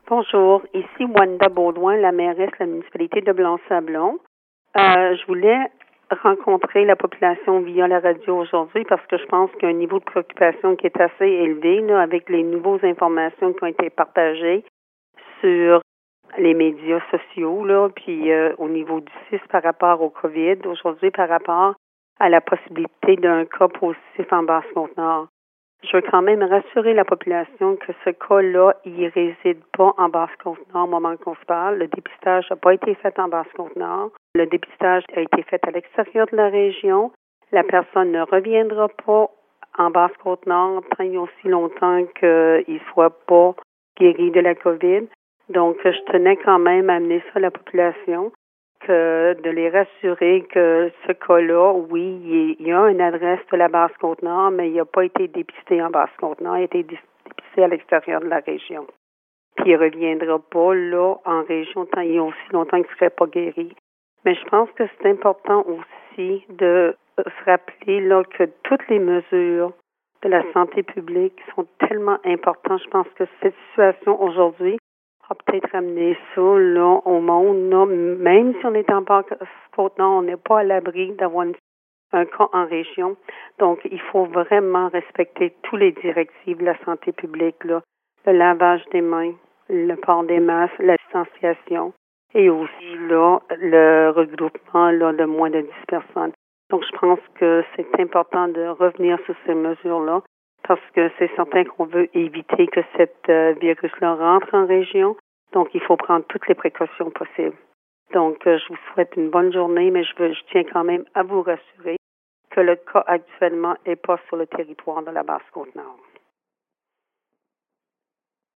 Bonjour, ici Wanda Baudouin, la mairesse de la municipalité de Blanc-Sablon. Je voulais rencontrer la population via la radio aujourd'hui parce que je pense qu'il y a un niveau de préoccupation qui est assez élevé là, avec les nouvelles informations qui ont été partagées sur les médias sociaux, là, puis au niveau du CIS par rapport au COVID, aujourd'hui par rapport à la possibilité d'un cas positif en Basse-Côte-Nord. Je veux quand même rassurer la population que ce cas-là, il réside pas en Basse-Côte-Nord au moment qu'on se parle. Le dépistage n'a pas été fait en Basse-Côte-Nord. Le dépistage a été fait à l'extérieur de la région. La personne ne reviendra pas en Basse-Côte-Nord tant et aussi longtemps qu'il ne soit pas guéri de la COVID. Donc, je tenais quand même à amener ça à la population, que de les rassurer que ce cas-là, oui, il y a une adresse de la Basse-Côte-Nord, mais il n'a pas été dépisté en Basse-Côte-Nord, il a été dépisté à l'extérieur de la région. Puis il ne reviendra pas là en région tant il y a aussi longtemps qu'il ne serait pas guéri. Mais je pense que c'est important aussi de se rappeler là que toutes les mesures de la santé publique sont tellement importantes. Je pense que cette situation aujourd'hui a peut-être amené ça là, au monde. Là, même si on est en Basse-Côte-Nord, on n'est pas à l'abri d'avoir un cas en région. Donc, il faut vraiment respecter toutes les directives de la santé publique, là. Le lavage des mains, le port des masques, la distanciation et aussi là, le regroupement là, de moins de 10 personnes. Donc, je pense que c'est important de revenir sur ces mesures-là parce que c'est certain qu'on veut éviter que cette virus-là rentre en région. Donc, il faut prendre toutes les précautions possibles. Donc, je vous souhaite une bonne journée, mais je tiens quand même à vous rassurer que le cas actuellement n'est pas sur le territoire de la Basse-Côte-Nord.